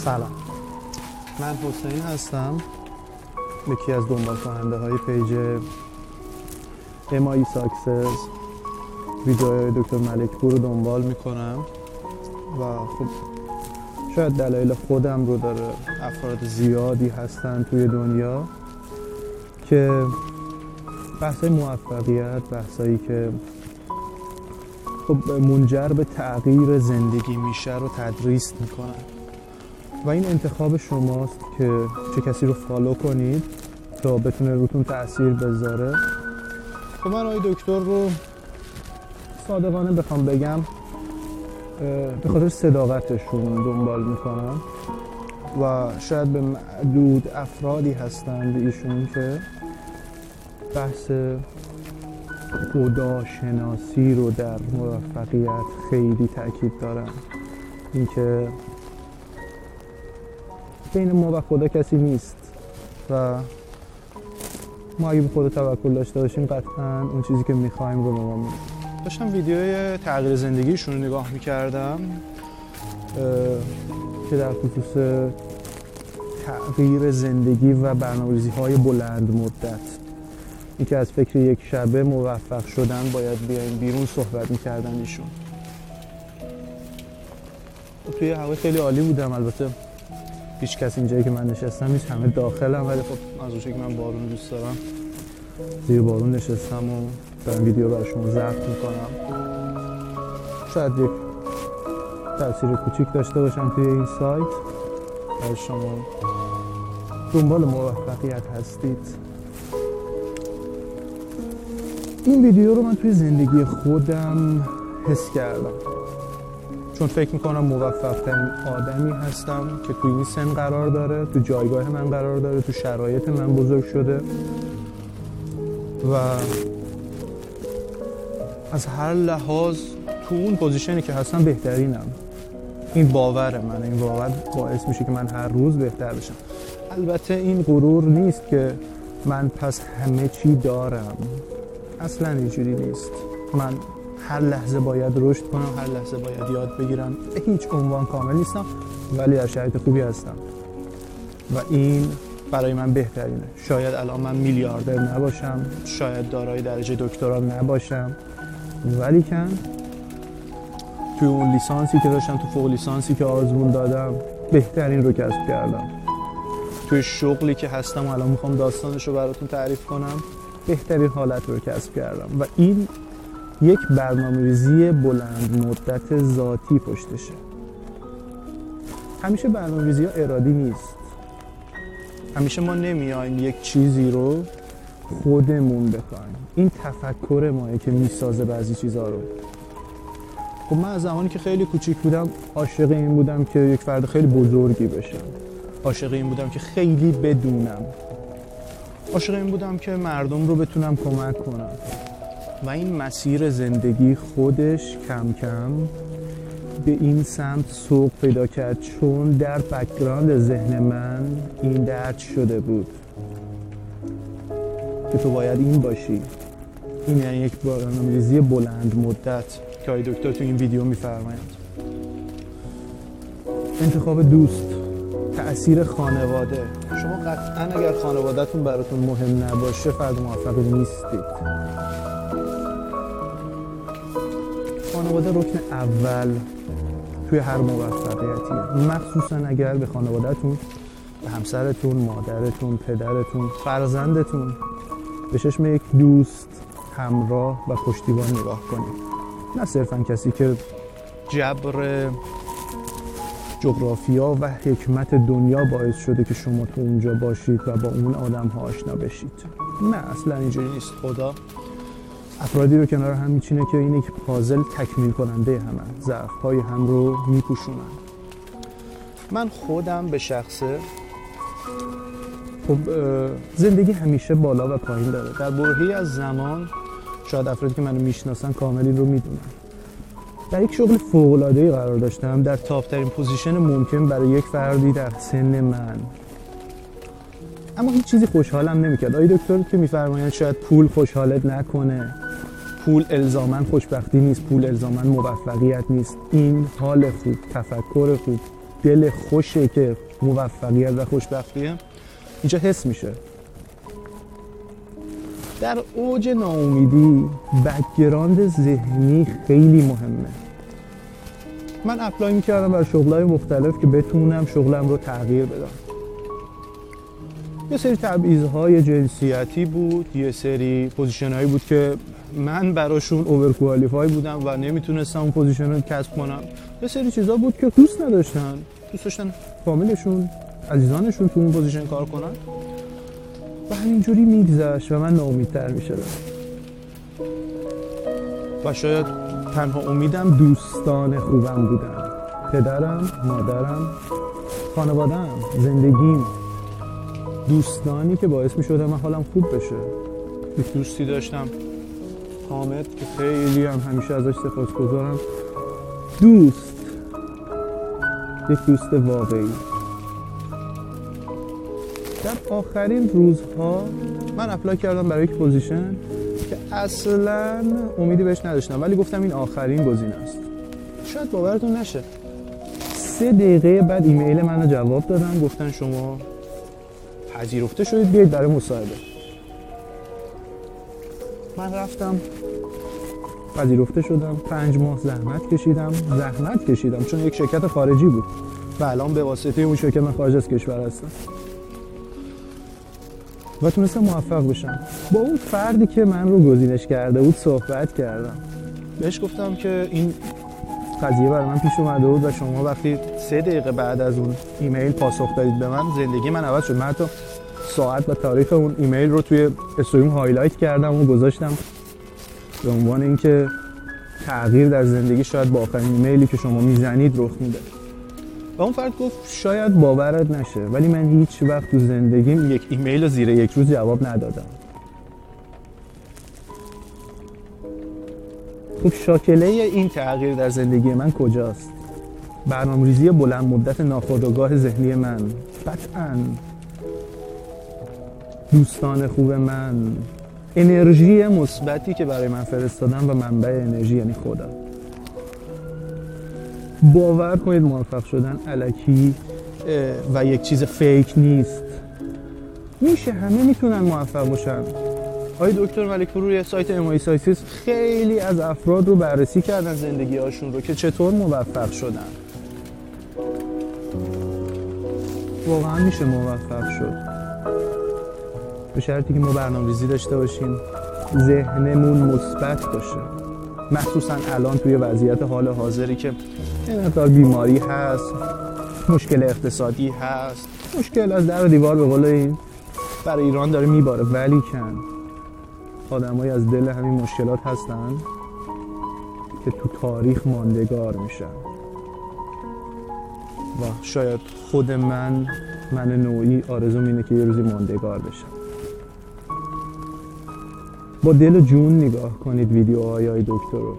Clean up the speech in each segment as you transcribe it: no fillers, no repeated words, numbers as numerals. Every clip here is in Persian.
سلام، من حسین هستم، یکی از دنبال کننده های پیج MI Success. ویدیوهای دکتر ملکپور رو دنبال میکنم و خب شاید دلایل خودم رو داره. افراد زیادی هستن توی دنیا که بحثای موفقیت، بحثایی که خب منجر به تغییر زندگی میشه رو تدریس میکنن و این انتخاب شماست که چه کسی رو فالو کنید تا بتونه روتون تأثیر بذاره. خب من آقای دکتر رو صادقانه بخوام بگم به خاطر صداقتشون دنبال میکنم و شاید به معدود افرادی هستند ایشون که بحث خداشناسی رو در موفقیت خیلی تاکید دارن. اینکه بین ما و خدا کسی نیست و ما اگه به خدا توکل داشته باشیم قطعاً اون چیزی که می‌خوایم رو به ما میده. داشتم ویدیوی تغییر زندگیشون رو نگاه می‌کردم که در خصوص تغییر زندگی و برنامه‌ریزی‌های بلند مدت، اینکه از فکر یک شبه موفق شدن باید بیایم بیرون صحبت می‌کردن ایشون. توی هوا خیلی عالی بودم، البته هیچ کس اینجایی که من نشستم نیست، همه داخلم، ولی خب از اونجایی که من بارون دوست دارم زیر بارون نشستم و دارم ویدیو برای شما ضبط میکنم. شاید یک تأثیر کوچیک داشته باشم توی این سایت. برای شما دنبال موفقیت هستید، این ویدیو رو من توی زندگی خودم حس کردم، چون فکر میکنم موفق ترین آدمی هستم که توی این سن قرار داره، تو جایگاه من قرار داره، تو شرایط من بزرگ شده و از هر لحاظ تو اون پوزیشنی که هستم بهترینم. این باور منه، این باور باعث میشه که من هر روز بهتر بشم. البته این غرور نیست که من پس همه چی دارم، اصلا اینجوری نیست. من هر لحظه باید رشد کنم، هر لحظه باید یاد بگیرم. به هیچ عنوان کامل نیستم ولی در شرایط خوبی هستم و این برای من بهترینه. شاید الان من میلیاردر نباشم، شاید دارای درجه دکترا نباشم، ولی کن توی اون لیسانسی که داشتم، تو فوق لیسانسی که آزمون دادم، بهترین رو کسب کردم. توی شغلی که هستم و الان میخوام داستانش رو براتون تعریف کنم، بهترین حالت رو کسب کردم و این یک برنامه‌ریزی بلند مدت ذاتی پشتشه. همیشه برنامه‌ریزی‌ها ارادی نیست. همیشه ما نمیایم یک چیزی رو خودمون بخوایم. این تفکر ماه که میسازه بعضی چیزها رو. خب من از زمانی که خیلی کوچیک بودم عاشق این بودم که یک فرد خیلی بزرگی بشم. عاشق این بودم که خیلی بدونم. عاشق این بودم که مردم رو بتونم کمک کنم. و این مسیر زندگی خودش کم کم به این سمت سوق پیدا کرد، چون در بک‌گراند ذهن من این درد شده بود که تو باید این باشی. این یعنی یک برنامه‌ریزی بلند مدت که آقای دکتر تو این ویدیو می‌فرمایند. انتخاب دوست، تأثیر خانواده. شما قطعاً اگر خانواده‌تون براتون مهم نباشه فرد موفقی نیستید. خانواده رکن اول توی هر موفقیتیه، مخصوصا اگر به خانواده‌تون، به همسرتون، مادرتون، پدرتون، فرزندتون به چشم یک دوست، همراه و پشتیبان نگاه کنید. نه صرفاً کسی که جبر جغرافیا و حکمت دنیا باعث شده که شما تو اونجا باشید و با اون آدم‌ها آشنا بشید. نه اصلا اینجوری نیست. خدا افرادی رو کنار هم میچینه که این یک پازل تکمیل کننده همن، ضعف‌های هم رو میپوشونن. من خودم به شخصه خب زندگی همیشه بالا و پایین داره. در برهه‌ای از زمان شاید افرادی که منو میشناسن کامل این رو میدونن. در یک شغل فوق‌العاده‌ای قرار داشتم، در تاپ‌ترین پوزیشن ممکن برای یک فردی در سن من، اما هیچ چیزی خوشحالم نمی‌کرد. آقای دکتر که می‌فرمایند شاید پول خوشحالت نکنه، پول الزاماً خوشبختی نیست، پول الزاماً موفقیت نیست. این حال خوب، تفکر خوب دل خوشه که موفقیت و خوشبختیه اینجا حس میشه. در اوج ناامیدی بک‌گراند ذهنی خیلی مهمه. من اپلای میکردم برای شغلای مختلف که بتونم شغلم رو تغییر بدم. یه سری تبعیض‌های جنسیتی بود، یه سری پوزیشن‌هایی بود که من براشون اوورکوالیفای بودم و نمیتونستم اون پوزیشن رو کسب کنم. یه سری چیزا بود که دوست داشتن فامیلشون، عزیزانشون تو اون پوزیشن کار کنن و همینجوری میگذشت و من ناامیدتر میشدم. و شاید تنها امیدم دوستان خوبم بودن، پدرم، مادرم، خانواده‌ام، زندگیم، دوستانی که باعث می‌شدن من حالم خوب بشه. یک دوستی داشتم، حامد، که خیلی هم همیشه ازش سپاسگزارم. دوست، یک دوست واقعی. در آخرین روزها من اپلای کردم برای یک پوزیشن که اصلاً امیدی بهش نداشتم، ولی گفتم این آخرین گزینه است. شاید باورتون نشه 3 دقیقه بعد ایمیل منو جواب دادن، گفتن شما پذیرفته شدید، بیایید برای مصاحبه. من رفتم، پذیرفته شدم. 5 ماه زحمت کشیدم چون یک شرکت خارجی بود و الان به واسطه اون شرکت من خارج از کشور هستم و تونستم موفق بشم. با اون فردی که من رو گزینش کرده بود صحبت کردم، بهش گفتم که این قضیه برای من پیش اومده بود و شما وقتی 3 دقیقه بعد از اون ایمیل پاسخ دادید به من، زندگی من عوض شد. من حتی ساعت و تاریخ اون ایمیل رو توی استوریم هایلایت کردم و گذاشتم به عنوان اینکه تغییر در زندگی شاید با آخرین ایمیلی که شما میزنید رخ میده. و اون فرد گفت شاید باورت نشه ولی من هیچ وقت تو زندگیم یک ایمیل رو زیر 1 روز جواب ندادم. خب شاکله این تغییر در زندگی من کجاست؟ برنامه‌ریزی بلند مدت ناخودآگاه ذهنی من، قطعاً دوستان خوب من، انرژی مثبتی که برای من فرستادن و منبع انرژی یعنی خدا. باور کنید موفق شدن الکی و یک چیز فیک نیست. میشه، همه میتونن موفق باشن. آقای دکتر ملک پور روی سایت امای سایتیس خیلی از افراد رو بررسی کردن زندگی هاشون رو که چطور موفق شدن. واقعا میشه موفق شد به شرطی که ما برنامه‌ریزی داشته باشیم، ذهنمون مثبت باشه، مخصوصا الان توی وضعیت حال حاضری که یه مقدار بیماری هست، مشکل اقتصادی هست، مشکل از در و دیوار به قول این برای ایران داره میباره، ولی کن آدمایی از دل همین مشکلات هستن که تو تاریخ ماندگار میشن و شاید خود من نوعی آرزوم اینه که یه روزی ماندگار بشم. با دل و جون نگاه کنید ویدیوهای دکتر رو.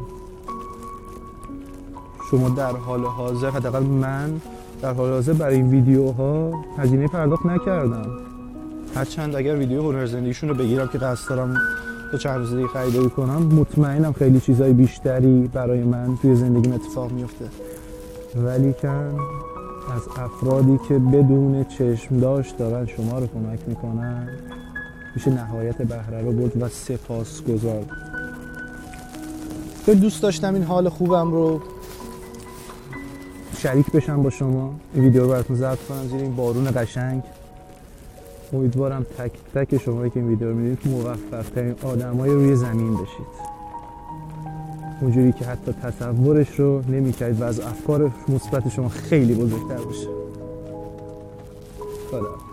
شما در حال حاضر، حداقل من در حال حاضر برای این ویدیوها هزینه پرداخت نکردم، هرچند اگر ویدیو هنر زندگیشون رو بگیرم که قصد دارم تا چند روز دیگه خریداری کنم، مطمئنم خیلی چیزای بیشتری برای من توی زندگیم اتفاق میفته. ولی کن از افرادی که بدون چشم داشت دارن شما رو کمک میکنن میشه نهایت بهره رو برد و سپاسگزار بود. خیلی دوست داشتم این حال خوبم رو شریک بشم با شما، این ویدیو رو براتون ضبط کنم زیر این بارون قشنگ. امیدوارم تک تک شمایی که این ویدیو رو می‌بینید موفق ترین آدمای روی زمین بشید، اونجوری که حتی تصورش رو نمی‌کردید و از افکار مثبت شما خیلی بزرگتر باشه. خدا